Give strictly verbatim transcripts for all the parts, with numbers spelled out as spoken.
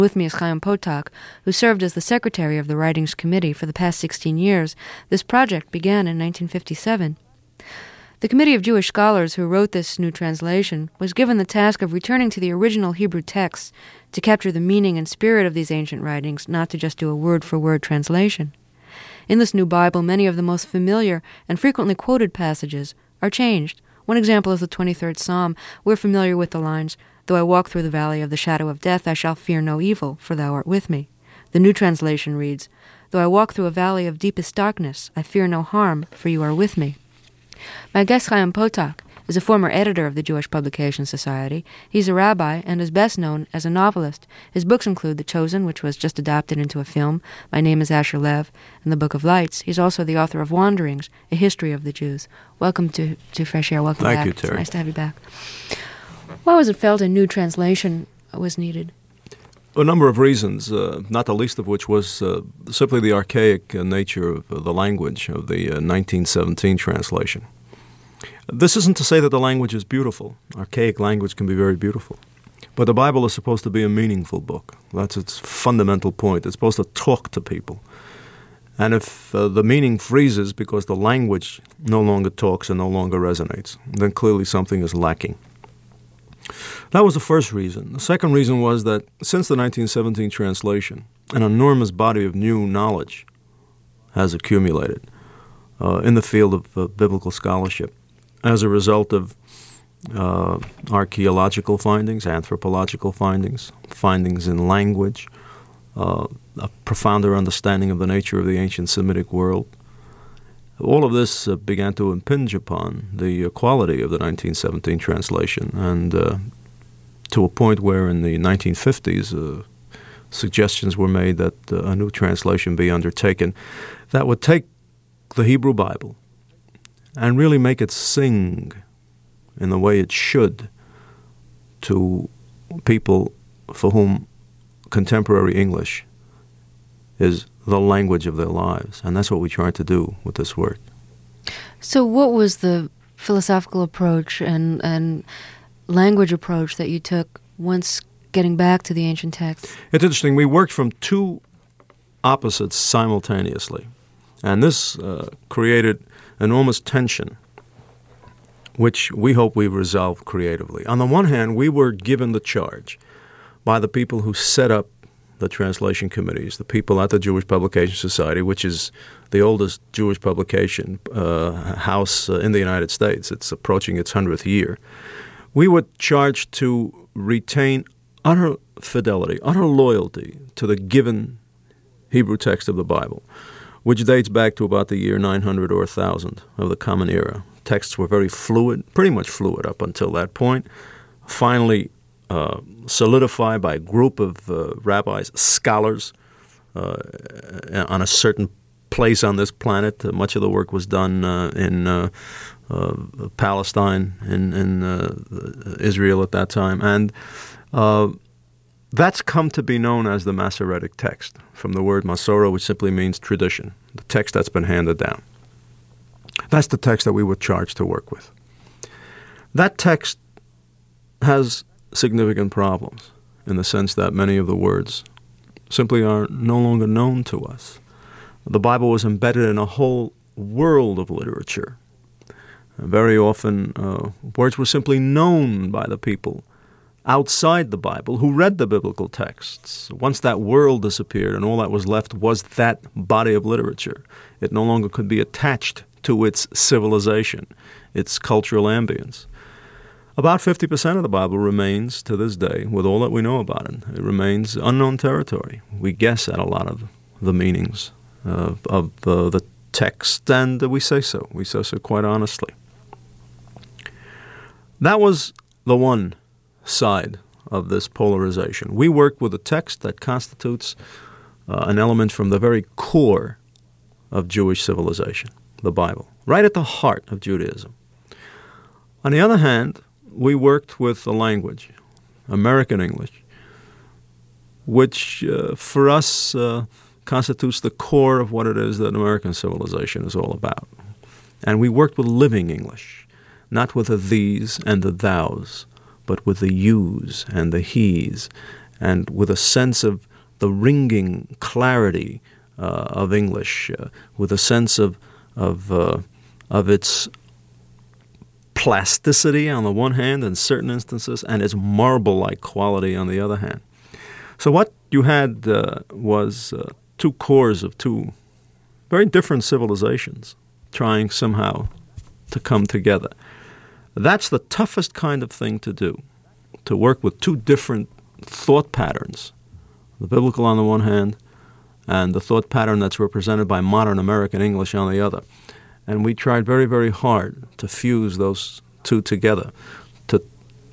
With me is Chaim Potok, who served as the secretary of the Writings Committee for the past sixteen years. This project began in nineteen fifty-seven. The Committee of Jewish Scholars who wrote this new translation was given the task of returning to the original Hebrew texts to capture the meaning and spirit of these ancient writings, not to just do a word-for-word translation. In this new Bible, many of the most familiar and frequently quoted passages are changed. One example is the twenty-third Psalm. We're familiar with the lines, "Though I walk through the valley of the shadow of death, I shall fear no evil, for thou art with me." The New Translation reads, "Though I walk through a valley of deepest darkness, I fear no harm, for you are with me." My guest, Chaim Potok, is a former editor of the Jewish Publication Society. He's a rabbi and is best known as a novelist. His books include The Chosen, which was just adapted into a film, My Name is Asher Lev, and The Book of Lights. He's also the author of Wanderings, A History of the Jews. Welcome to, to Fresh Air. Welcome Thank back. you, Terry. It's nice to have you back. Why was it felt a new translation was needed? A number of reasons, uh, not the least of which was uh, simply the archaic uh, nature of uh, the language of the uh, nineteen seventeen translation. This isn't to say that the language is beautiful. Archaic language can be very beautiful. But the Bible is supposed to be a meaningful book. That's its fundamental point. It's supposed to talk to people. And if uh, the meaning freezes because the language no longer talks and no longer resonates, then clearly something is lacking. That was the first reason. The second reason was that since the nineteen seventeen translation, an enormous body of new knowledge has accumulated uh, in the field of uh, biblical scholarship as a result of uh, archaeological findings, anthropological findings, findings in language, uh, a profounder understanding of the nature of the ancient Semitic world. All of this uh, began to impinge upon the uh, quality of the nineteen seventeen translation, and uh, to a point where in the nineteen fifties uh, suggestions were made that uh, a new translation be undertaken that would take the Hebrew Bible and really make it sing in the way it should to people for whom contemporary English is the language of their lives. And that's what we tried to do with this work. So what was the philosophical approach and, and language approach that you took once getting back to the ancient text? It's interesting. We worked from two opposites simultaneously. And this uh, created enormous tension, which we hope we resolved creatively. On the one hand, we were given the charge by the people who set up the translation committees, the people at the Jewish Publication Society, which is the oldest Jewish publication uh, house uh, in the United States. It's approaching its hundredth year. We were charged to retain utter fidelity, utter loyalty to the given Hebrew text of the Bible, which dates back to about the year nine hundred or one thousand of the Common Era. Texts were very fluid, pretty much fluid up until that point. Finally, Uh, solidified by a group of uh, rabbis, scholars uh, on a certain place on this planet. Uh, much of the work was done uh, in uh, uh, Palestine, in, in uh, Israel at that time. And uh, that's come to be known as the Masoretic text, from the word Masora, which simply means tradition, the text that's been handed down. That's the text that we were charged to work with. That text has significant problems in the sense that many of the words simply are no longer known to us. The Bible was embedded in a whole world of literature. Very often, uh, words were simply known by the people outside the Bible who read the biblical texts. Once that world disappeared and all that was left was that body of literature, it no longer could be attached to its civilization, its cultural ambience. About fifty percent of the Bible remains, to this day, with all that we know about it, it remains unknown territory. We guess at a lot of the meanings uh, of uh, the text, and we say so. We say so quite honestly. That was the one side of this polarization. We work with a text that constitutes uh, an element from the very core of Jewish civilization, the Bible, right at the heart of Judaism. On the other hand, we worked with a language, American English, which uh, for us uh, constitutes the core of what it is that American civilization is all about. And we worked with living English, not with the these and the thous, but with the yous and the he's and with a sense of the ringing clarity uh, of English, uh, with a sense of of uh, of its plasticity on the one hand in certain instances, and its marble-like quality on the other hand. So what you had uh, was uh, two cores of two very different civilizations trying somehow to come together. That's the toughest kind of thing to do, to work with two different thought patterns, the biblical on the one hand and the thought pattern that's represented by modern American English on the other. And we tried very, very hard to fuse those two together, to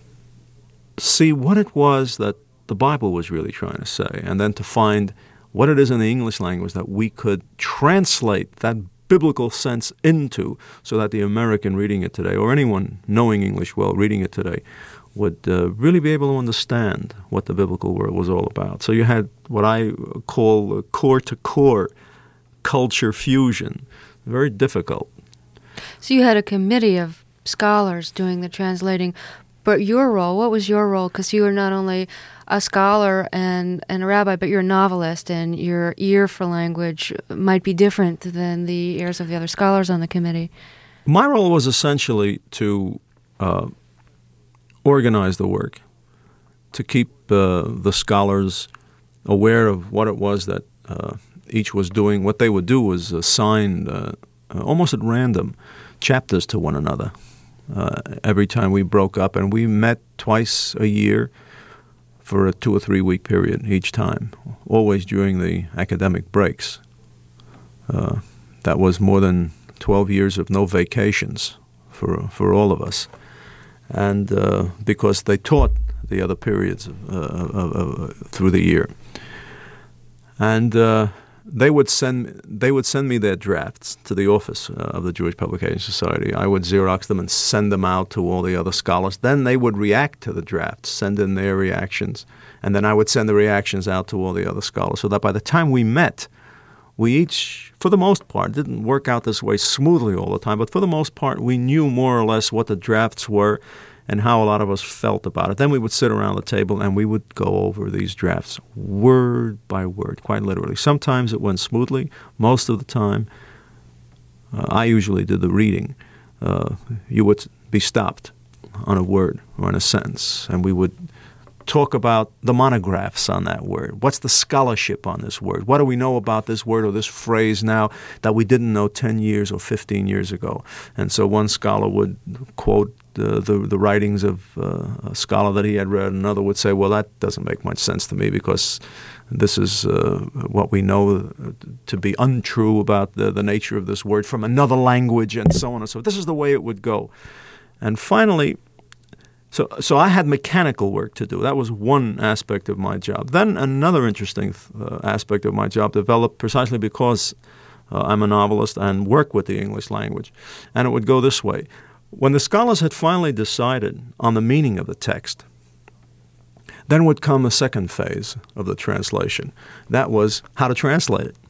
see what it was that the Bible was really trying to say, and then to find what it is in the English language that we could translate that biblical sense into, so that the American reading it today, or anyone knowing English well reading it today, would uh, really be able to understand what the biblical world was all about. So you had what I call core-to-core culture fusion. Very difficult. So you had a committee of scholars doing the translating, but your role, what was your role? Because you were not only a scholar and, and a rabbi, but you're a novelist, and your ear for language might be different than the ears of the other scholars on the committee. My role was essentially to uh, organize the work, to keep uh, the scholars aware of what it was that uh, each was doing. What they would do was assign, uh, uh, almost at random, chapters to one another uh, every time we broke up. And we met twice a year for a two or three week period each time, always during the academic breaks. Uh, that was more than twelve years of no vacations for for all of us. And uh, because they taught the other periods of, uh, of, of, through the year. And uh, they would send they would send me their drafts to the office uh, of the Jewish Publication Society. I would Xerox them and send them out to all the other scholars. Then they would react to the drafts, send in their reactions, and then I would send the reactions out to all the other scholars, so that by the time we met, we each, for the most part, didn't work out this way smoothly all the time, but for the most part, we knew more or less what the drafts were and how a lot of us felt about it. Then we would sit around the table and we would go over these drafts word by word, quite literally. Sometimes it went smoothly. Most of the time, uh, I usually did the reading. Uh, you would be stopped on a word or in a sentence, and we would talk about the monographs on that word. What's the scholarship on this word? What do we know about this word or this phrase now that we didn't know ten years or fifteen years ago? And so one scholar would quote uh, the, the writings of uh, a scholar that he had read. Another would say, well, that doesn't make much sense to me because this is uh, what we know to be untrue about the, the nature of this word from another language, and so on and so forth. This is the way it would go. And finally, So so I had mechanical work to do. That was one aspect of my job. Then another interesting uh, aspect of my job developed precisely because uh, I'm a novelist and work with the English language. And it would go this way. When the scholars had finally decided on the meaning of the text, then would come a second phase of the translation. That was how to translate it.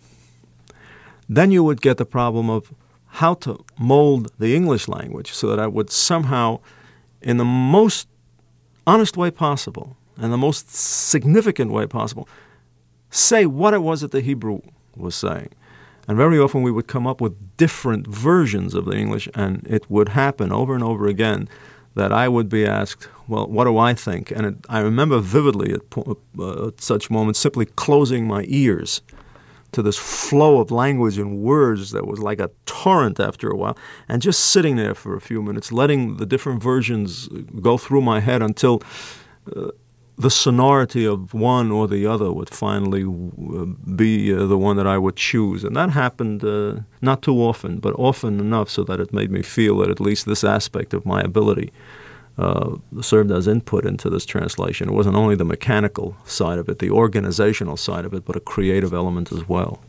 Then you would get the problem of how to mold the English language so that I would somehow, in the most honest way possible and the most significant way possible, say what it was that the Hebrew was saying. And very often we would come up with different versions of the English, and it would happen over and over again that I would be asked, well, what do I think? And it, I remember vividly at, uh, at such moments simply closing my ears to this flow of language and words that was like a torrent after a while, and just sitting there for a few minutes, letting the different versions go through my head until uh, the sonority of one or the other would finally uh, be uh, the one that I would choose. And that happened uh, not too often, but often enough so that it made me feel that at least this aspect of my ability Uh, served as input into this translation. It wasn't only the mechanical side of it, the organizational side of it, but a creative element as well.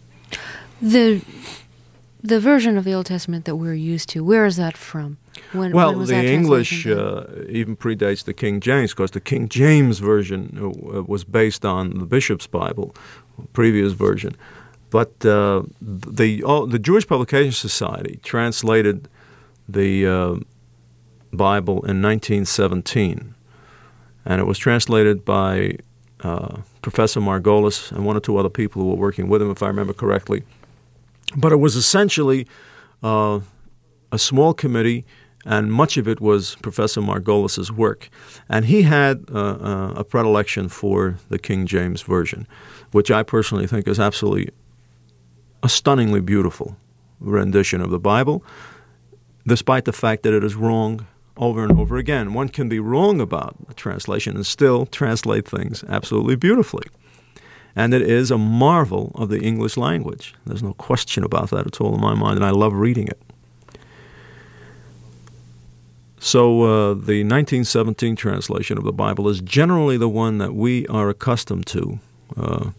The the version of the Old Testament that we're used to, where is that from? When, well, when was the that English uh, even predates the King James, because the King James version uh, was based on the Bishop's Bible, previous version. But uh, the oh, the Jewish Publication Society translated the Uh, Bible in nineteen seventeen, and it was translated by uh, Professor Margolis and one or two other people who were working with him, if I remember correctly. But it was essentially uh, a small committee, and much of it was Professor Margolis's work. And he had uh, uh, a predilection for the King James Version, which I personally think is absolutely a stunningly beautiful rendition of the Bible, despite the fact that it is wrong over and over again. One can be wrong about a translation and still translate things absolutely beautifully. And it is a marvel of the English language. There's no question about that at all in my mind, and I love reading it. So uh, the nineteen seventeen translation of the Bible is generally the one that we are accustomed to. Uh,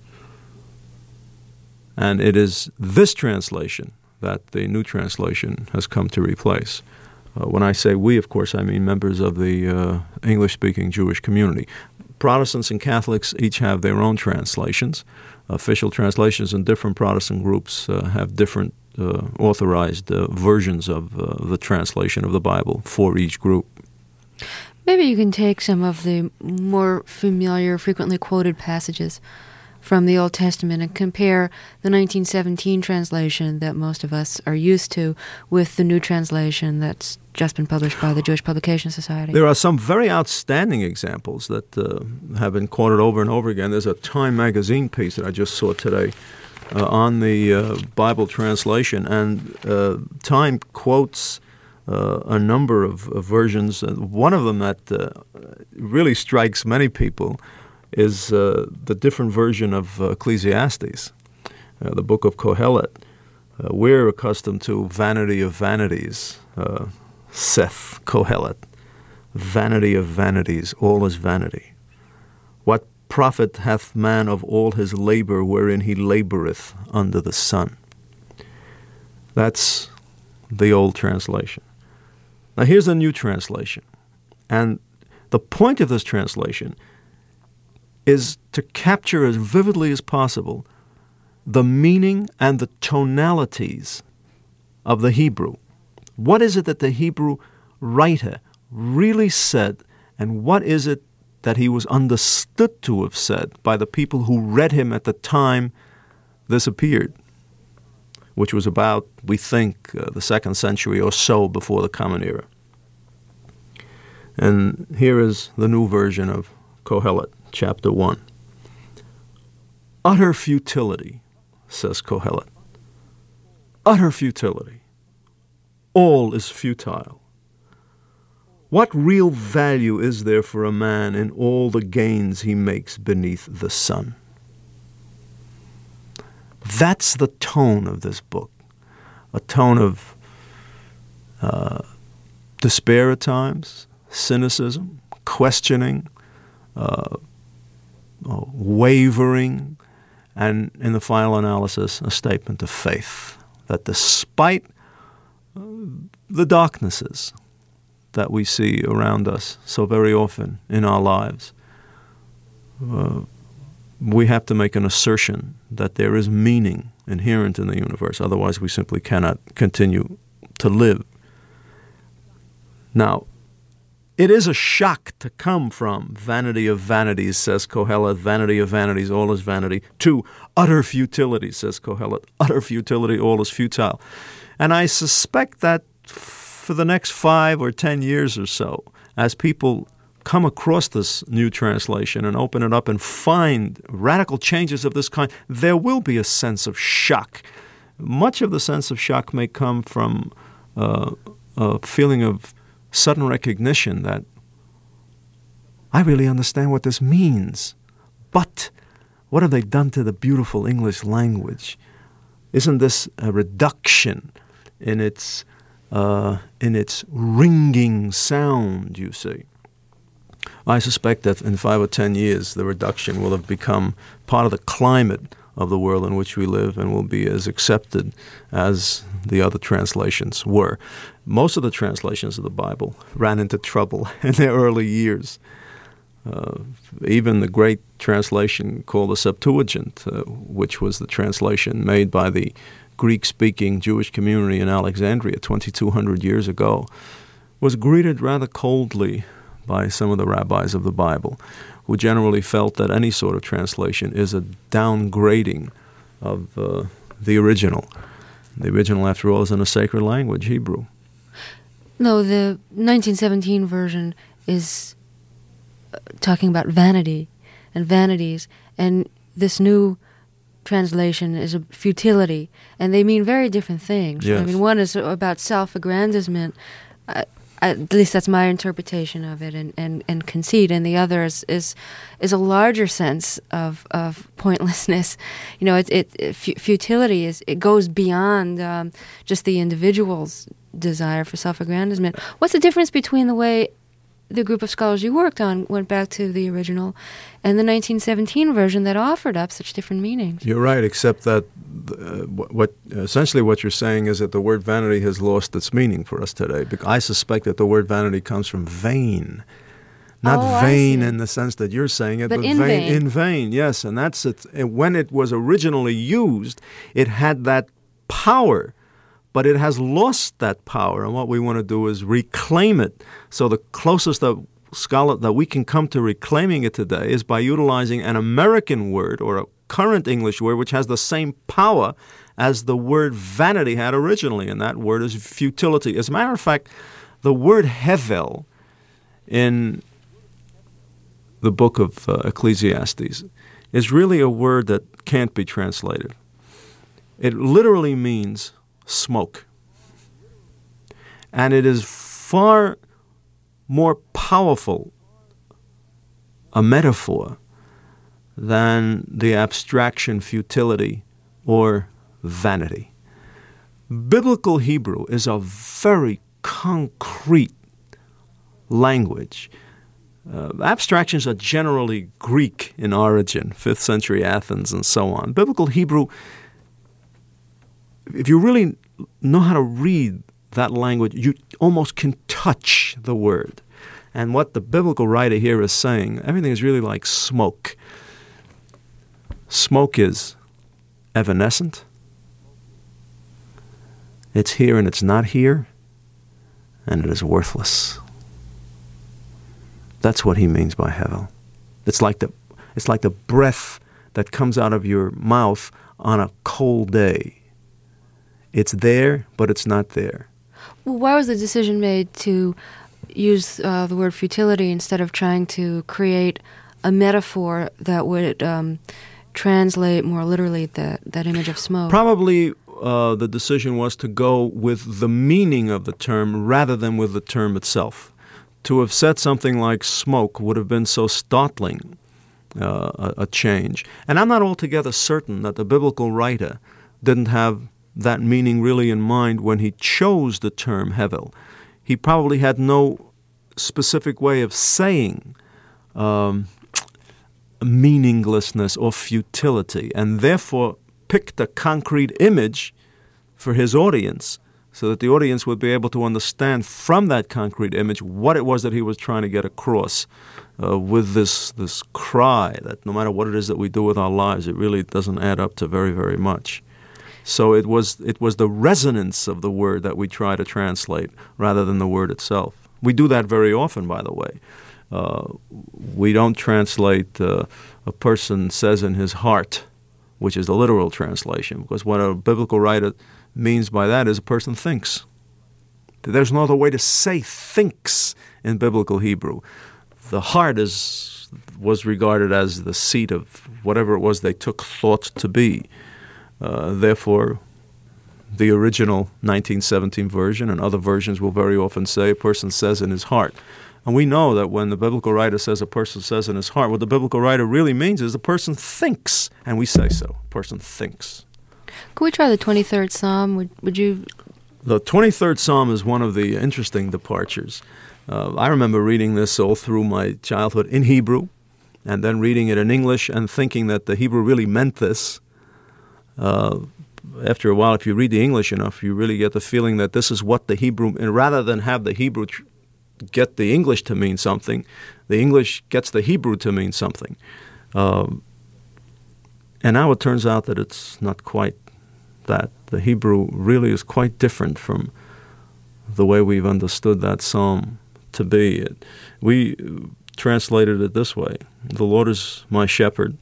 and it is this translation that the New Translation has come to replace. Uh, when I say we, of course, I mean members of the uh, English-speaking Jewish community. Protestants and Catholics each have their own translations. Official translations in different Protestant groups uh, have different uh, authorized uh, versions of uh, the translation of the Bible for each group. Maybe you can take some of the more familiar, frequently quoted passages from the Old Testament and compare the nineteen seventeen translation that most of us are used to with the new translation that's just been published by the Jewish Publication Society. There are some very outstanding examples that uh, have been quoted over and over again. There's a Time magazine piece that I just saw today uh, on the uh, Bible translation, and uh, Time quotes uh, a number of, of versions. One of them that uh, really strikes many people is uh, the different version of uh, Ecclesiastes, uh, the book of Kohelet. Uh, we're accustomed to vanity of vanities, uh, Seth Kohelet, vanity of vanities, all is vanity. What profit hath man of all his labor wherein he laboreth under the sun? That's the old translation. Now here's the new translation. And the point of this translation is to capture as vividly as possible the meaning and the tonalities of the Hebrew. What is it that the Hebrew writer really said, and what is it that he was understood to have said by the people who read him at the time this appeared, which was about, we think, uh, the second century or so before the Common Era. And here is the new version of Kohelet, chapter one. Utter futility, says Kohelet. Utter futility. All is futile. What real value is there for a man in all the gains he makes beneath the sun? That's the tone of this book, a tone of uh, despair at times, cynicism, questioning, uh, uh, wavering, and in the final analysis, a statement of faith that despite the darknesses that we see around us so very often in our lives, uh, we have to make an assertion that there is meaning inherent in the universe. Otherwise, we simply cannot continue to live. Now, it is a shock to come from vanity of vanities, says Kohelet, vanity of vanities, all is vanity, to utter futility, says Kohelet, utter futility, all is futile. And I suspect that for the next five or ten years or so, as people come across this new translation and open it up and find radical changes of this kind, there will be a sense of shock. Much of the sense of shock may come from uh, a feeling of sudden recognition that I really understand what this means, but what have they done to the beautiful English language? Isn't this a reduction in its uh, in its ringing sound, you see? I suspect that in five or ten years, the reduction will have become part of the climate of the world in which we live and will be as accepted as the other translations were. Most of the translations of the Bible ran into trouble in their early years. Uh, even the great translation called the Septuagint, uh, which was the translation made by the Greek-speaking Jewish community in Alexandria twenty-two hundred years ago, was greeted rather coldly by some of the rabbis of the Bible, who generally felt that any sort of translation is a downgrading of uh, the original. The original, after all, is in a sacred language, Hebrew. No, the nineteen seventeen version is uh, talking about vanity and vanities, and this new translation is a futility, and they mean very different things. Yes. I mean, one is about self-aggrandizement, uh, at least that's my interpretation of it, and, and, and conceit, and the other is is, is a larger sense of, of pointlessness. You know, it, it, it futility is it goes beyond um, just the individual's desire for self-aggrandizement. What's the difference between the way the group of scholars you worked on went back to the original and the nineteen seventeen version that offered up such different meanings? You're right, except that uh, what essentially what you're saying is that the word vanity has lost its meaning for us today. Because I suspect that the word vanity comes from vain. Not oh, vain in the sense that you're saying it, but, but in vain, vain. in vain, yes. And that's it. And when it was originally used, it had that power. But it has lost that power, and what we want to do is reclaim it. So the closest that scholar that we can come to reclaiming it today is by utilizing an American word or a current English word which has the same power as the word vanity had originally, and that word is futility. As a matter of fact, the word hevel in the book of uh, Ecclesiastes is really a word that can't be translated. It literally means smoke. And it is far more powerful a metaphor than the abstraction futility or vanity. Biblical Hebrew is a very concrete language. Uh, abstractions are generally Greek in origin, fifth century Athens and so on. Biblical Hebrew, if you really know how to read that language, you almost can touch the word. And what the biblical writer here is saying, everything is really like smoke. Smoke is evanescent. It's here and it's not here. And it is worthless. That's what he means by hevel. It's like the, it's like the breath that comes out of your mouth on a cold day. It's there, but it's not there. Well, why was the decision made to use uh, the word futility instead of trying to create a metaphor that would um, translate more literally that, that image of smoke? Probably uh, the decision was to go with the meaning of the term rather than with the term itself. To have said something like smoke would have been so startling uh, a, a change. And I'm not altogether certain that the biblical writer didn't have that meaning really in mind when he chose the term hevel. He probably had no specific way of saying um, meaninglessness or futility, and therefore picked a concrete image for his audience so that the audience would be able to understand from that concrete image what it was that he was trying to get across uh, with this, this cry that no matter what it is that we do with our lives, it really doesn't add up to very, very much. So it was it was the resonance of the word that we try to translate rather than the word itself. We do that very often, by the way. Uh, we don't translate uh, a person says in his heart, which is the literal translation, because what a biblical writer means by that is a person thinks. There's no other way to say thinks in biblical Hebrew. The heart is was regarded as the seat of whatever it was they took thought to be. Uh, therefore, the original nineteen seventeen version and other versions will very often say a person says in his heart. And we know that when the biblical writer says a person says in his heart, what the biblical writer really means is the person thinks, and we say so. A person thinks. Could we try the twenty-third Psalm? Would, would you? The twenty-third Psalm is one of the interesting departures. Uh, I remember reading this all through my childhood in Hebrew, and then reading it in English and thinking that the Hebrew really meant this. Uh, after a while, if you read the English enough, you really get the feeling that this is what the Hebrew, and rather than have the Hebrew tr- get the English to mean something, the English gets the Hebrew to mean something. Um, and now it turns out that it's not quite that. The Hebrew really is quite different from the way we've understood that psalm to be. It, we translated it this way: the Lord is my shepherd,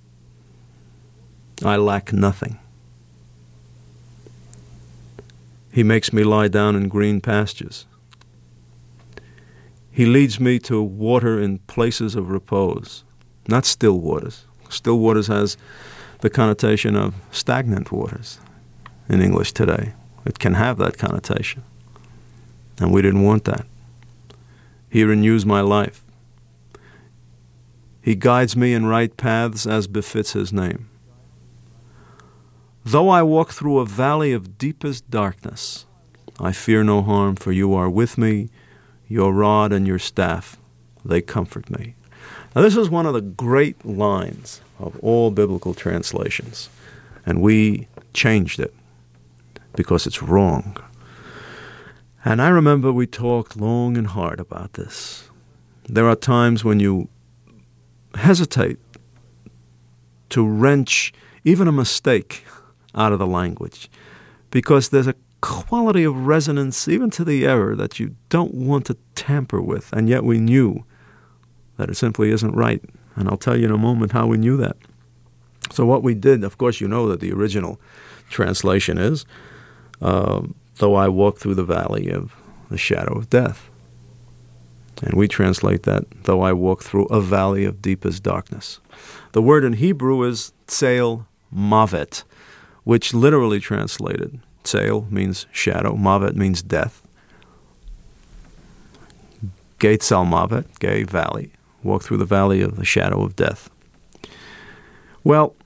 I lack nothing. He makes me lie down in green pastures. He leads me to water in places of repose, not still waters. Still waters has the connotation of stagnant waters in English today. It can have that connotation, and we didn't want that. He renews my life. He guides me in right paths as befits his name. Though I walk through a valley of deepest darkness, I fear no harm, for you are with me. Your rod and your staff, they comfort me. Now, this is one of the great lines of all biblical translations, and we changed it because it's wrong. And I remember we talked long and hard about this. There are times when you hesitate to wrench even a mistake out of the language, because there's a quality of resonance even to the error that you don't want to tamper with, and yet we knew that it simply isn't right. And I'll tell you in a moment how we knew that. So what we did, of course, you know that the original translation is, uh, though I walk through the valley of the shadow of death. And we translate that, though I walk through a valley of deepest darkness. The word in Hebrew is tseil mavet, which literally translated, tseil means shadow, mavet means death. Gei tzal mavet, gei valley, walk through the valley of the shadow of death. Well,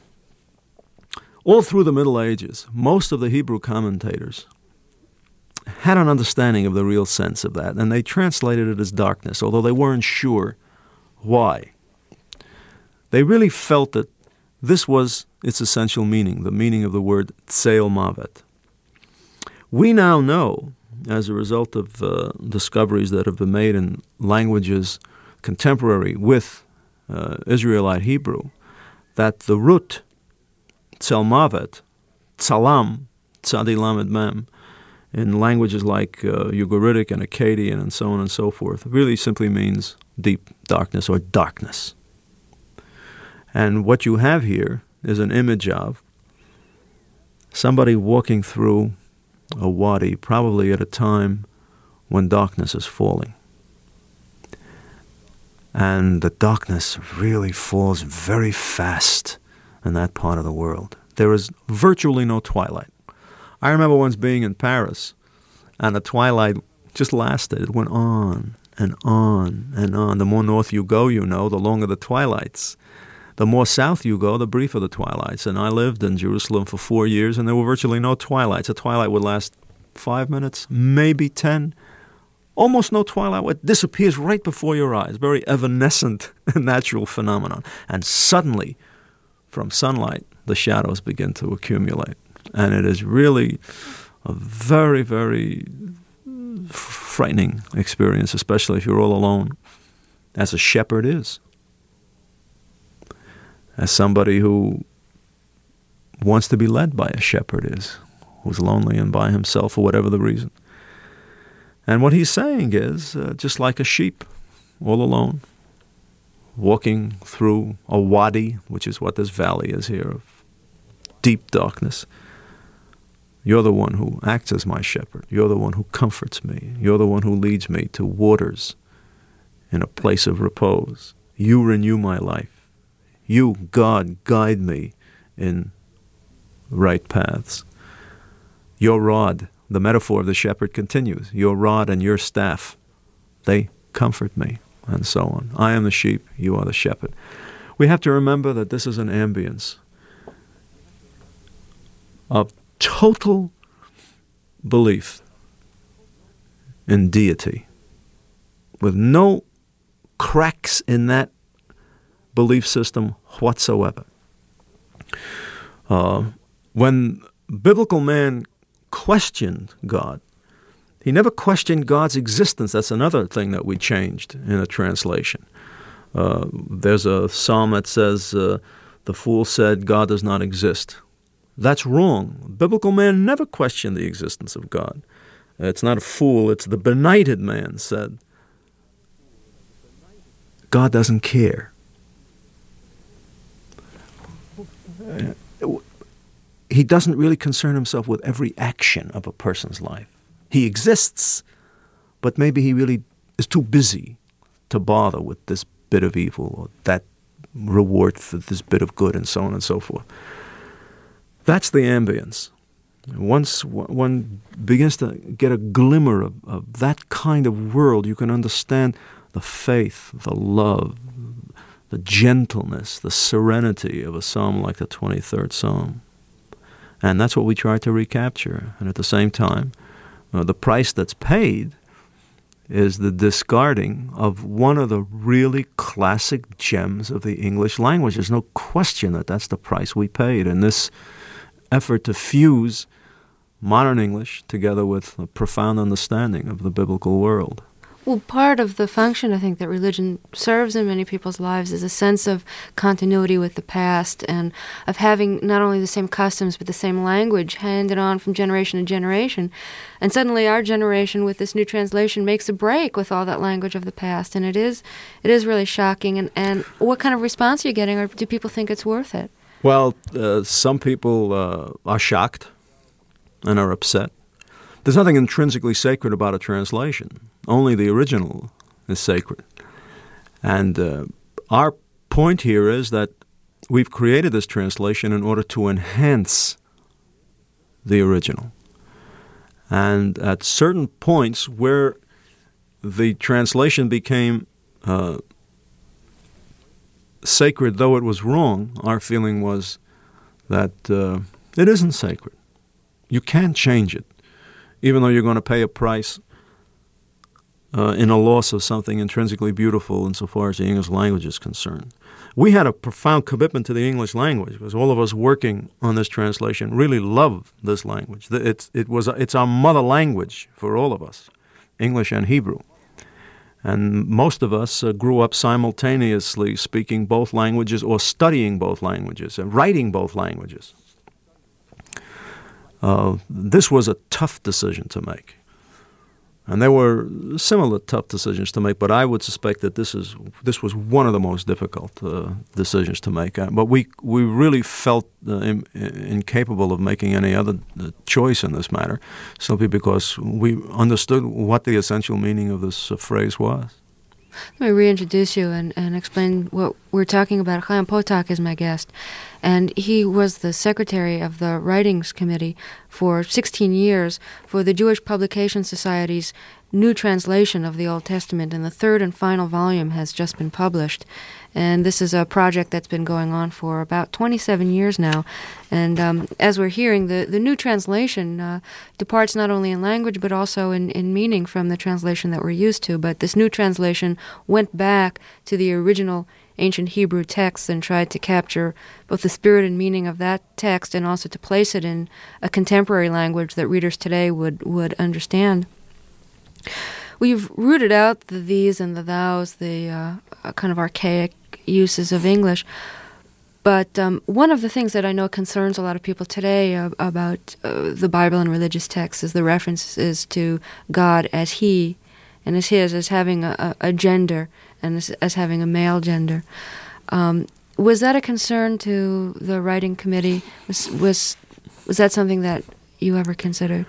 all through the Middle Ages, most of the Hebrew commentators had an understanding of the real sense of that, and they translated it as darkness, although they weren't sure why. They really felt that this was its essential meaning, the meaning of the word tseil mavet. We now know, as a result of uh, discoveries that have been made in languages contemporary with uh, Israelite Hebrew, that the root tseil mavet, tsalam, tzadi lamed mem, in languages like uh, Ugaritic and Akkadian and so on and so forth, really simply means deep darkness or darkness. And what you have here is an image of somebody walking through a wadi, probably at a time when darkness is falling. And the darkness really falls very fast in that part of the world. There is virtually no twilight. I remember once being in Paris, and the twilight just lasted. It went on and on and on. The more north you go, you know, the longer the twilights. The more south you go, the briefer the twilights. And I lived in Jerusalem for four years, and there were virtually no twilights. A twilight would last five minutes, maybe ten. Almost no twilight. It disappears right before your eyes. Very evanescent natural phenomenon. And suddenly, from sunlight, the shadows begin to accumulate. And it is really a very, very frightening experience, especially if you're all alone, as a shepherd is. As somebody who wants to be led by a shepherd is, who's lonely and by himself for whatever the reason. And what he's saying is, uh, just like a sheep, all alone, walking through a wadi, which is what this valley is here, of deep darkness. You're the one who acts as my shepherd. You're the one who comforts me. You're the one who leads me to waters in a place of repose. You renew my life. You, God, guide me in right paths. Your rod, the metaphor of the shepherd continues. Your rod and your staff, they comfort me, and so on. I am the sheep, you are the shepherd. We have to remember that this is an ambience of total belief in deity, with no cracks in that belief system whatsoever. Uh, when biblical man questioned God, he never questioned God's existence. That's another thing that we changed in a translation. Uh, there's a psalm that says, uh, the fool said, God does not exist. That's wrong. Biblical man never questioned the existence of God. It's not a fool, it's the benighted man said, God doesn't care. He doesn't really concern himself with every action of a person's life. He exists, but maybe he really is too busy to bother with this bit of evil or that reward for this bit of good and so on and so forth. That's the ambience. Once one begins to get a glimmer of, of that kind of world, you can understand the faith, the love, the gentleness, the serenity of a psalm like the twenty-third Psalm. And that's what we try to recapture. And at the same time, uh, the price that's paid is the discarding of one of the really classic gems of the English language. There's no question that that's the price we paid in this effort to fuse modern English together with a profound understanding of the biblical world. Well, part of the function, I think, that religion serves in many people's lives is a sense of continuity with the past and of having not only the same customs but the same language handed on from generation to generation. And suddenly our generation with this new translation makes a break with all that language of the past, and it is it is really shocking. And, and what kind of response are you getting, or do people think it's worth it? Well, uh, some people uh, are shocked and are upset. There's nothing intrinsically sacred about a translation. Only the original is sacred. And uh, our point here is that we've created this translation in order to enhance the original. And at certain points where the translation became uh, sacred, though it was wrong, our feeling was that uh, it isn't sacred. You can't change it, even though you're going to pay a price uh, in a loss of something intrinsically beautiful insofar as the English language is concerned. We had a profound commitment to the English language because all of us working on this translation really love this language. It's, it was, it's our mother language for all of us, English and Hebrew. And most of us uh, grew up simultaneously speaking both languages or studying both languages and writing both languages. Uh, this was a tough decision to make. And there were similar tough decisions to make, but I would suspect that this is this was one of the most difficult uh, decisions to make. Uh, but we we really felt uh, in, incapable of making any other uh, choice in this matter, simply because we understood what the essential meaning of this uh, phrase was. Let me reintroduce you and, and explain what we're talking about. Chaim Potok is my guest, and he was the secretary of the Writings Committee for sixteen years for the Jewish Publication Society's new translation of the Old Testament, and the third and final volume has just been published. And this is a project that's been going on for about twenty-seven years now. And um, as we're hearing, the, the new translation uh, departs not only in language but also in, in meaning from the translation that we're used to. But this new translation went back to the original ancient Hebrew texts and tried to capture both the spirit and meaning of that text and also to place it in a contemporary language that readers today would, would understand. We've rooted out the these and the thous, the uh, kind of archaic uses of English. But um, one of the things that I know concerns a lot of people today uh, about uh, the Bible and religious texts is the references to God as He and as His, as having a, a gender and as, as having a male gender. Um, was that a concern to the writing committee? Was, was, was that something that you ever considered?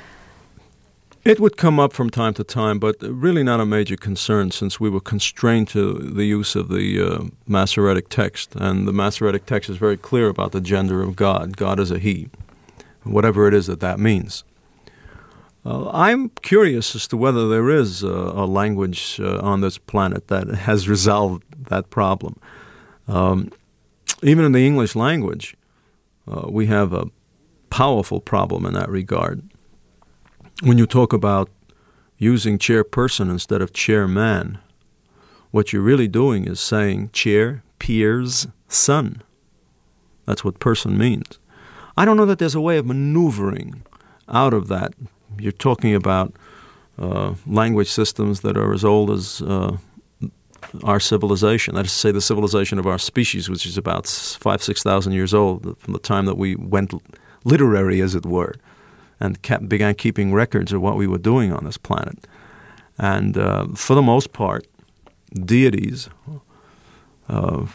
It would come up from time to time, but really not a major concern since we were constrained to the use of the uh, Masoretic text. And the Masoretic text is very clear about the gender of God. God is a He, whatever it is that that means. Uh, I'm curious as to whether there is a, a language uh, on this planet that has resolved that problem. Um, even in the English language, uh, we have a powerful problem in that regard. When you talk about using chairperson instead of chairman, what you're really doing is saying chair, peers, son. That's what person means. I don't know that there's a way of maneuvering out of that. You're talking about uh, language systems that are as old as uh, our civilization. That is to say, the civilization of our species, which is about five, six thousand years old, from the time that we went literary, as it were, and kept, began keeping records of what we were doing on this planet. And uh, for the most part, deities, uh,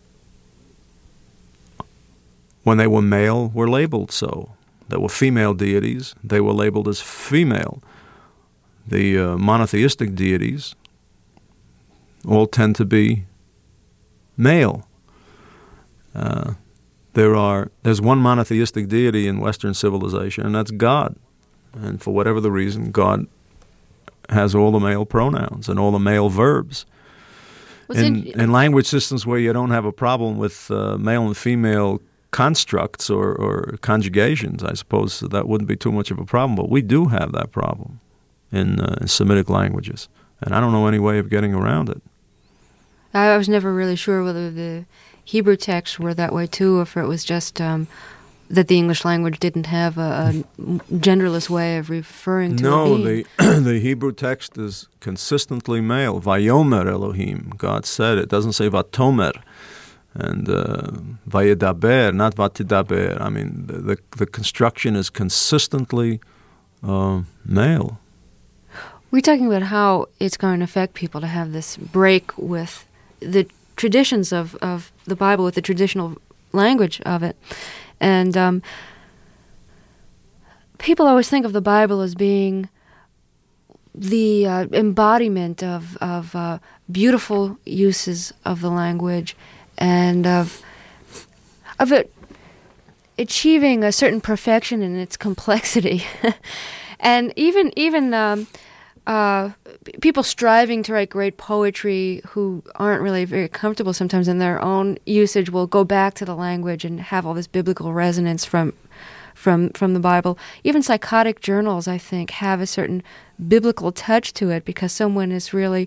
when they were male, were labeled so. There were female deities, they were labeled as female. The uh, monotheistic deities all tend to be male. Uh, there are there's one monotheistic deity in Western civilization, and that's God. And for whatever the reason, God has all the male pronouns and all the male verbs. In, in language systems where you don't have a problem with uh, male and female constructs or, or conjugations, I suppose that wouldn't be too much of a problem. But we do have that problem in, uh, in Semitic languages, and I don't know any way of getting around it. I was never really sure whether the Hebrew texts were that way too, or if it was just um, that the English language didn't have a, a genderless way of referring to no, a being. No, the, the Hebrew text is consistently male. Vayomer Elohim, God said. It doesn't say Vatomer. And uh, Vayedaber, not Vatidaber. I mean, the, the, the construction is consistently uh, male. We're talking about how it's going to affect people to have this break with the traditions of, of the Bible, with the traditional language of it. And um, people always think of the Bible as being the uh, embodiment of, of uh, beautiful uses of the language and of of it achieving a certain perfection in its complexity. And even even um, uh, people striving to write great poetry who aren't really very comfortable sometimes in their own usage will go back to the language and have all this biblical resonance from from from the Bible. Even psychotic journals, I think, have a certain biblical touch to it because someone is really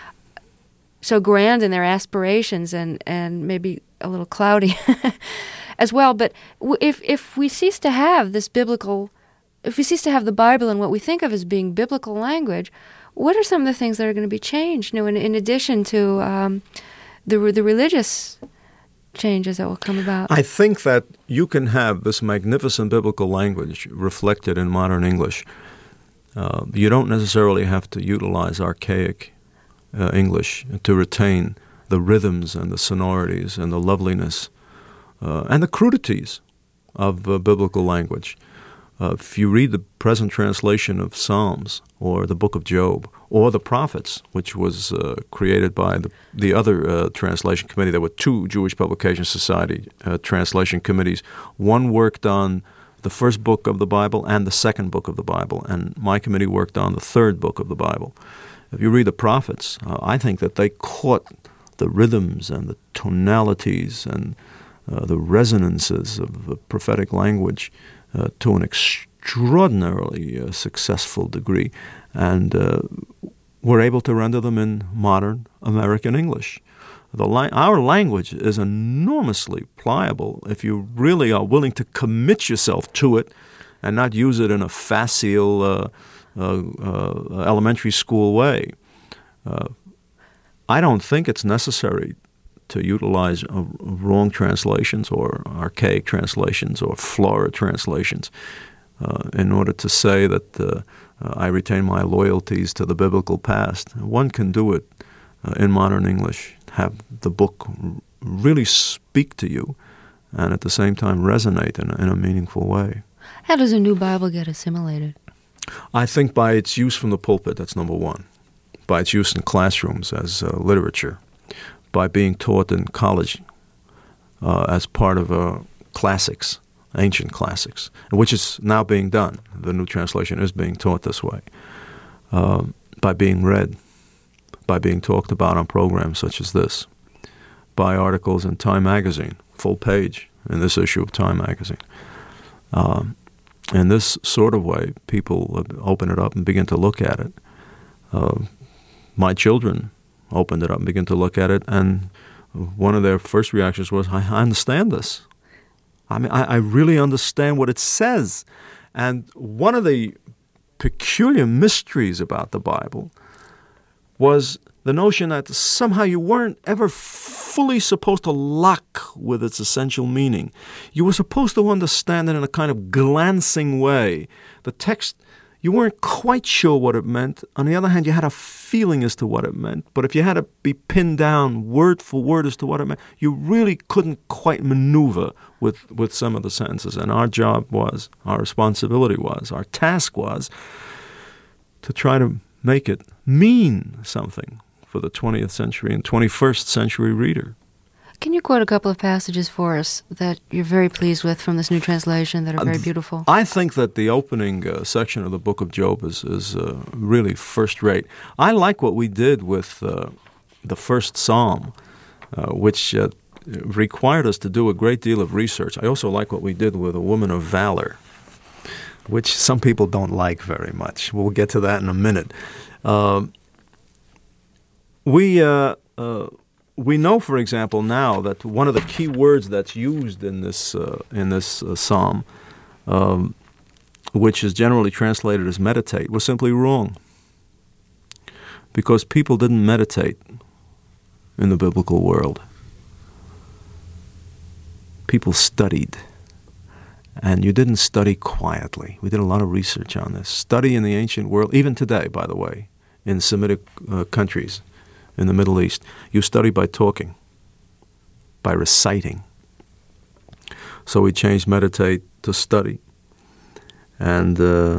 so grand in their aspirations and, and maybe a little cloudy as well. But if if we cease to have this biblical, if we cease to have the Bible and what we think of as being biblical language, what are some of the things that are going to be changed? You know, in, in addition to um, the the religious changes that will come about. I think that you can have this magnificent biblical language reflected in modern English. Uh, you don't necessarily have to utilize archaic Uh, English to retain the rhythms and the sonorities and the loveliness uh, and the crudities of uh, biblical language. Uh, if you read the present translation of Psalms or the book of Job or the prophets, which was uh, created by the, the other uh, translation committee, there were two Jewish Publication Society uh, translation committees. One worked on the first book of the Bible and the second book of the Bible, and my committee worked on the third book of the Bible. If you read the prophets, uh, I think that they caught the rhythms and the tonalities and uh, the resonances of the prophetic language uh, to an extraordinarily uh, successful degree, and uh, were able to render them in modern American English. The la- our language is enormously pliable if you really are willing to commit yourself to it and not use it in a facile uh, Uh, uh, elementary school way. Uh, I don't think it's necessary to utilize uh, wrong translations or archaic translations or florid translations uh, in order to say that uh, uh, I retain my loyalties to the biblical past. One can do it uh, in modern English, have the book really speak to you and at the same time resonate in a, in a meaningful way. How does a new Bible get assimilated? I think by its use from the pulpit, that's number one. By its use in classrooms as uh, literature. By being taught in college uh, as part of uh, classics, ancient classics, which is now being done. The new translation is being taught this way. Uh, by being read. By being talked about on programs such as this. By articles in Time magazine, full page in this issue of Time magazine. Um, In this sort of way, people open it up and begin to look at it. Uh, my children opened it up and began to look at it, and one of their first reactions was, I, I understand this. I mean, I, I really understand what it says. And one of the peculiar mysteries about the Bible was the notion that somehow you weren't ever fully supposed to lock with its essential meaning. You were supposed to understand it in a kind of glancing way. The text, you weren't quite sure what it meant. On the other hand, you had a feeling as to what it meant. But if you had to be pinned down word for word as to what it meant, you really couldn't quite maneuver with, with some of the sentences. And our job was, our responsibility was, our task was to try to make it mean something for the twentieth century and twenty-first century reader. Can you quote a couple of passages for us that you're very pleased with from this new translation that are very beautiful? I think that the opening uh, section of the book of Job is, is uh, really first-rate. I like what we did with uh, the first psalm, uh, which uh, required us to do a great deal of research. I also like what we did with a woman of valor, which some people don't like very much. We'll get to that in a minute. Uh, we... Uh, uh, We know, for example, now that one of the key words that's used in this uh, in this uh, psalm, um, which is generally translated as meditate, was simply wrong. Because people didn't meditate in the biblical world. People studied. And you didn't study quietly. We did a lot of research on this. Study in the ancient world, even today, by the way, in Semitic uh, countries, in the Middle East, you study by talking, by reciting. So we changed meditate to study. And uh,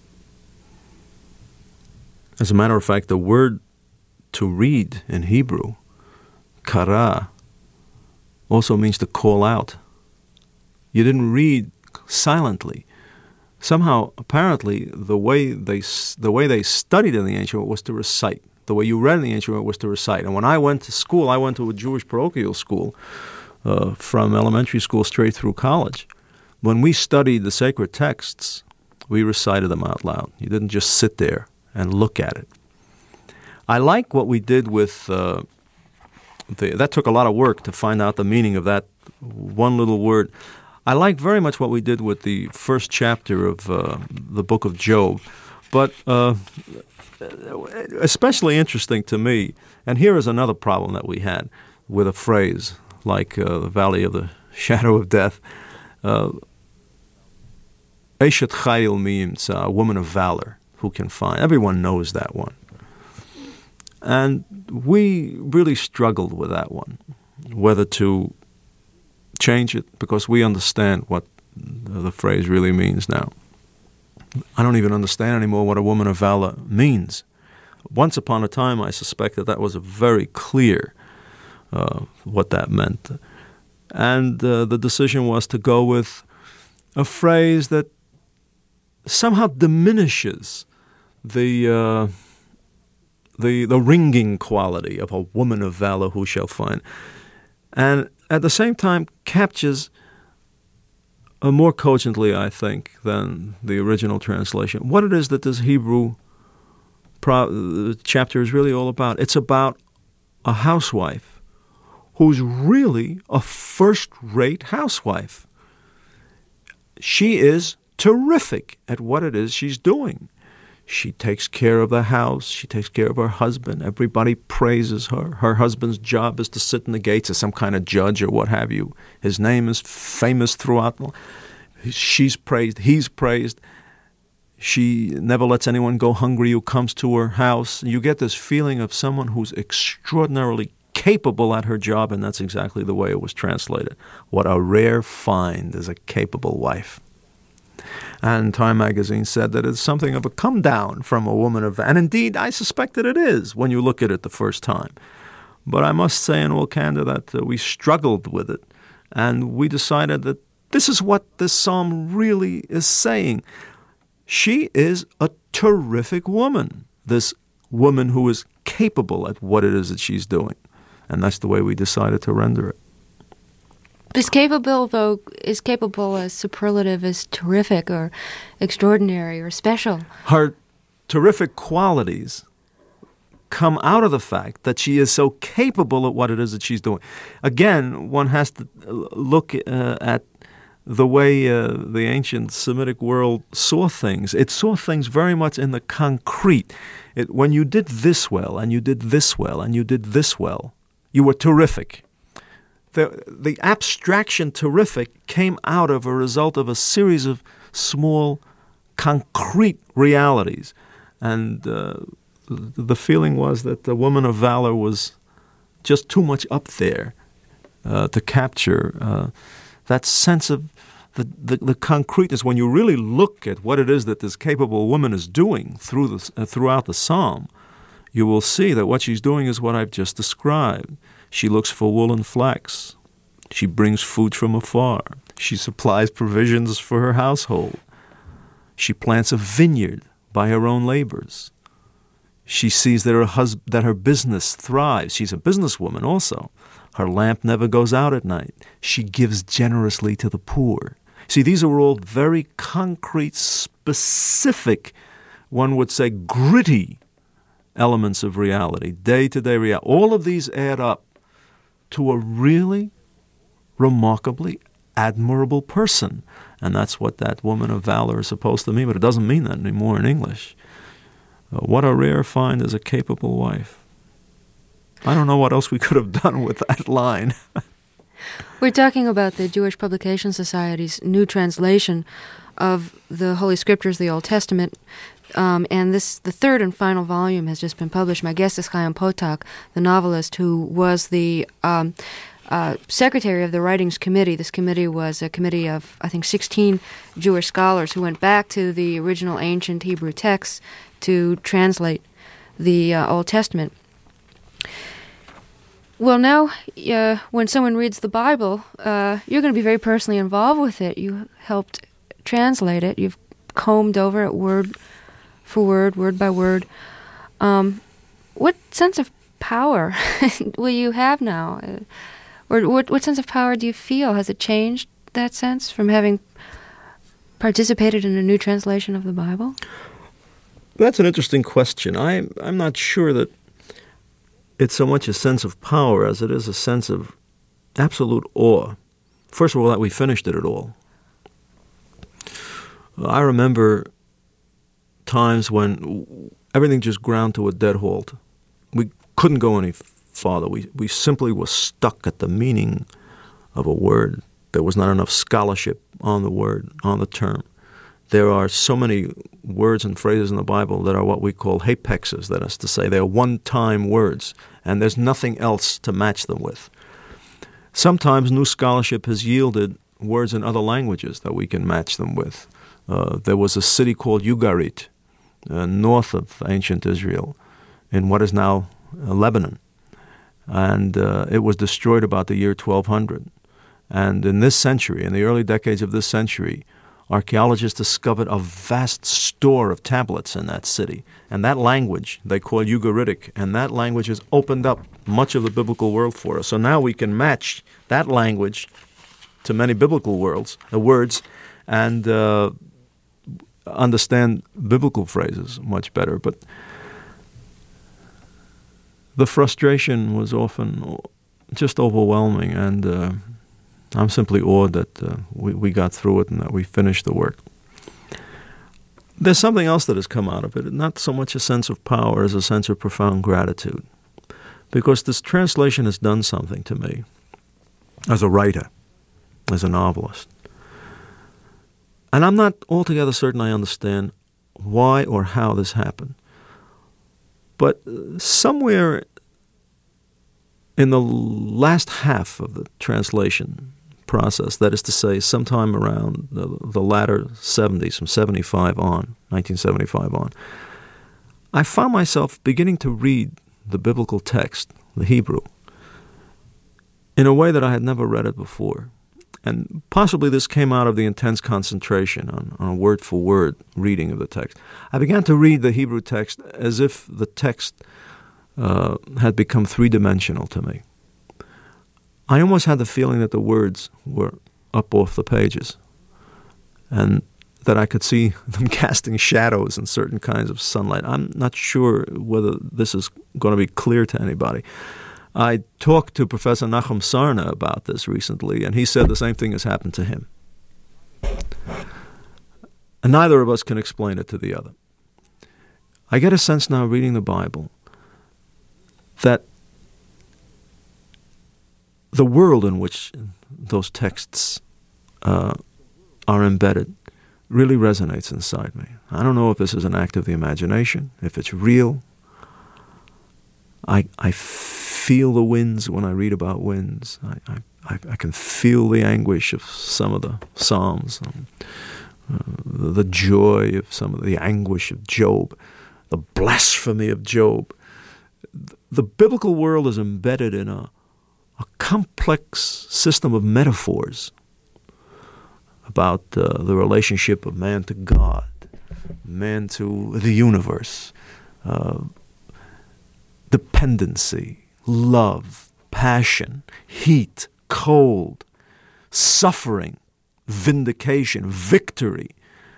as a matter of fact, the word to read in Hebrew, kara, also means to call out. You didn't read silently. Somehow, apparently, the way they the way they studied in the ancient world was to recite. The way you read in the ancient world was to recite. And when I went to school, I went to a Jewish parochial school uh, from elementary school straight through college. When we studied the sacred texts, we recited them out loud. You didn't just sit there and look at it. I like what we did with, uh, the, that took a lot of work to find out the meaning of that one little word. I like very much what we did with the first chapter of uh, the book of Job. But uh, especially interesting to me, and here is another problem that we had with a phrase like uh, the valley of the shadow of death. Eshet Chayil Miyimtza, a woman of valor who can find. Everyone knows that one. And we really struggled with that one, whether to change it, because we understand what the phrase really means now. I don't even understand anymore what a woman of valor means. Once upon a time, I suspect that that was a very clear uh, what that meant. And uh, the decision was to go with a phrase that somehow diminishes the uh, the the ringing quality of a woman of valor who shall find, and at the same time captures uh, more cogently, I think, than the original translation, what it is that this Hebrew pro- chapter is really all about. It's about a housewife who's really a first-rate housewife. She is terrific at what it is she's doing. She takes care of the house. She takes care of her husband. Everybody praises her. Her husband's job is to sit in the gates as some kind of judge or what have you. His name is famous throughout. She's praised. He's praised. She never lets anyone go hungry who comes to her house. You get this feeling of someone who's extraordinarily capable at her job, and that's exactly the way it was translated. What a rare find is a capable wife. And Time magazine said that it's something of a come down from a woman of, and indeed I suspect that it is when you look at it the first time. But I must say in all candor that uh, we struggled with it, and we decided that this is what this psalm really is saying. She is a terrific woman, this woman who is capable at what it is that she's doing. And that's the way we decided to render it. Is capable, though, is capable as superlative as terrific or extraordinary or special? Her terrific qualities come out of the fact that she is so capable at what it is that she's doing. Again, one has to look uh, at the way uh, the ancient Semitic world saw things. It saw things very much in the concrete. It, when you did this well, and you did this well, and you did this well, you were terrific. The, the abstraction terrific came out of a result of a series of small, concrete realities. And uh, the feeling was that the woman of valor was just too much up there uh, to capture uh, that sense of the, the, the concreteness. When you really look at what it is that this capable woman is doing through the, uh, throughout the psalm, you will see that what she's doing is what I've just described. She looks for wool and flax. She brings food from afar. She supplies provisions for her household. She plants a vineyard by her own labors. She sees that her hus- that her business thrives. She's a businesswoman also. Her lamp never goes out at night. She gives generously to the poor. See, these are all very concrete, specific, one would say gritty elements of reality, day-to-day reality. All of these add up to a really remarkably admirable person. And that's what that woman of valor is supposed to mean, but it doesn't mean that anymore in English. Uh, what a rare find is a capable wife. I don't know what else we could have done with that line. We're talking about the Jewish Publication Society's new translation of the Holy Scriptures, the Old Testament, um, and this the third and final volume has just been published. My guest is Chaim Potok, the novelist who was the um, uh, secretary of the Writings Committee. This committee was a committee of, I think, sixteen Jewish scholars who went back to the original ancient Hebrew texts to translate the uh, Old Testament. Well, now, uh, when someone reads the Bible, uh, you're going to be very personally involved with it. You helped translate it. You've combed over it word for word, word by word. Um, what sense of power will you have now? Uh, or what, what sense of power do you feel? Has it changed, that sense, from having participated in a new translation of the Bible? That's an interesting question. I, I'm not sure that it's so much a sense of power as it is a sense of absolute awe. First of all, that we finished it at all. I remember times when everything just ground to a dead halt. We couldn't go any farther. We, we simply were stuck at the meaning of a word. There was not enough scholarship on the word, on the term. There are so many words and phrases in the Bible that are what we call hapexes, that is to say, they're one-time words, and there's nothing else to match them with. Sometimes new scholarship has yielded words in other languages that we can match them with. Uh, there was a city called Ugarit, uh, north of ancient Israel, in what is now uh, Lebanon, and uh, it was destroyed about the year twelve hundred. And in this century, in the early decades of this century, archaeologists discovered a vast store of tablets in that city. And that language they call Ugaritic, and that language has opened up much of the biblical world for us. So now we can match that language to many biblical worlds, uh, words and uh, understand biblical phrases much better. But the frustration was often just overwhelming, and uh, I'm simply awed that uh, we, we got through it and that we finished the work. There's something else that has come out of it, not so much a sense of power as a sense of profound gratitude, because this translation has done something to me as a writer, as a novelist. And I'm not altogether certain I understand why or how this happened. But somewhere in the last half of the translation process, that is to say, sometime around the, the latter seventies, from seventy-five on, nineteen seventy-five on, I found myself beginning to read the biblical text, the Hebrew, in a way that I had never read it before. And possibly this came out of the intense concentration on, on a word-for-word reading of the text. I began to read the Hebrew text as if the text uh, had become three-dimensional to me. I almost had the feeling that the words were up off the pages and that I could see them casting shadows in certain kinds of sunlight. I'm not sure whether this is going to be clear to anybody. I talked to Professor Nachum Sarna about this recently, and he said the same thing has happened to him. And neither of us can explain it to the other. I get a sense now, reading the Bible, that the world in which those texts uh, are embedded really resonates inside me. I don't know if this is an act of the imagination, if it's real. I I feel the winds when I read about winds. I I, I can feel the anguish of some of the Psalms, um, uh, the joy of some of the anguish of Job, the blasphemy of Job. The biblical world is embedded in a, a complex system of metaphors about uh, the relationship of man to God, man to the universe, uh, dependency, love, passion, heat, cold, suffering, vindication, victory.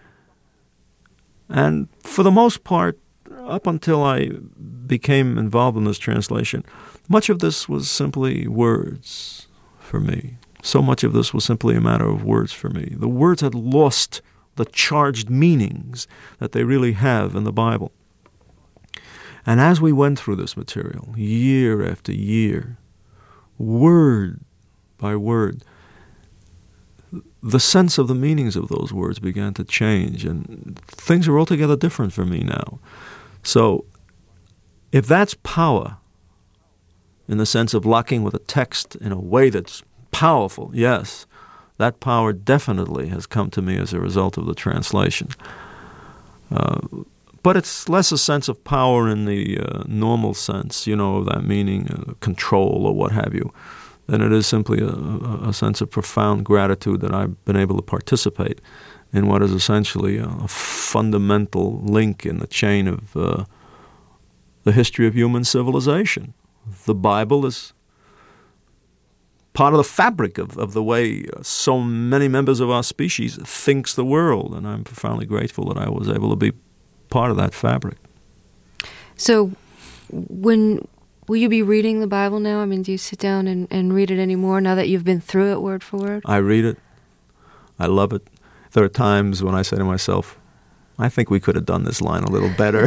And for the most part, up until I became involved in this translation, much of this was simply words for me. So much of this was simply a matter of words for me. The words had lost the charged meanings that they really have in the Bible. And as we went through this material, year after year, word by word, the sense of the meanings of those words began to change, and things are altogether different for me now. So, if that's power, in the sense of locking with a text in a way that's powerful, yes, that power definitely has come to me as a result of the translation. Uh, but it's less a sense of power in the uh, normal sense, you know, of that meaning, uh, control or what have you, than it is simply a, a, a sense of profound gratitude that I've been able to participate in what is essentially a, a fundamental link in the chain of uh, the history of human civilization. The Bible is part of the fabric of, of the way so many members of our species thinks the world, and I'm profoundly grateful that I was able to be part of that fabric. So when will you be reading the Bible now? I mean, do you sit down and, and read it anymore now that you've been through it word for word? I read it. I love it. There are times when I say to myself, I think we could have done this line a little better.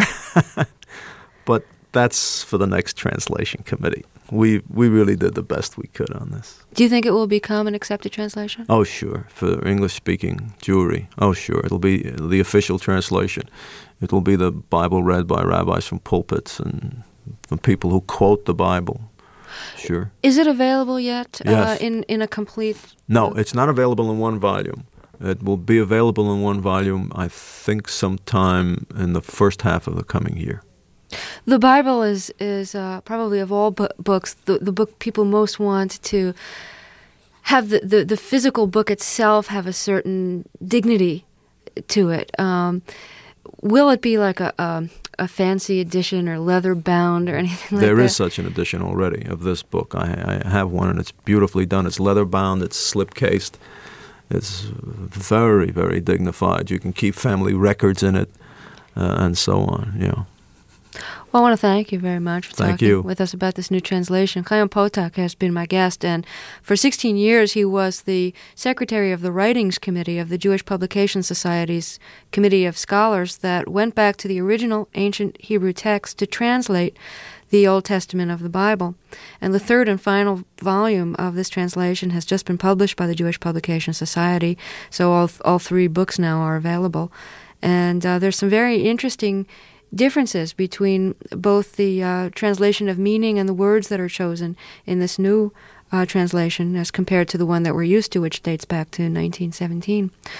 But that's for the next translation committee. We we really did the best we could on this. Do you think it will become an accepted translation? Oh, sure. For English-speaking Jewry. Oh, sure. It'll be the official translation. It will be the Bible read by rabbis from pulpits and the people who quote the Bible. Sure. Is it available yet Yes. uh, in, in a complete... No, it's not available in one volume. It will be available in one volume, I think, sometime in the first half of the coming year. The Bible is is uh, probably of all bu- books the the book people most want to have the, the, the physical book itself have a certain dignity to it. Um, will it be like a, a a fancy edition or leather bound or anything like There that? is such an edition already of this book. I, I have one, and it's beautifully done. It's leather bound. It's slip cased. It's very, very dignified. You can keep family records in it, uh, and so on. You know. Well, I want to thank you very much for Thank talking you. with us about this new translation. Chaim Potok has been my guest, and for sixteen years he was the secretary of the Writings Committee of the Jewish Publication Society's Committee of Scholars that went back to the original ancient Hebrew text to translate the Old Testament of the Bible. And the third and final volume of this translation has just been published by the Jewish Publication Society, so all, all three books now are available. And uh, there's some very interesting differences between both the uh, translation of meaning and the words that are chosen in this new uh, translation as compared to the one that we're used to, which dates back to nineteen seventeen.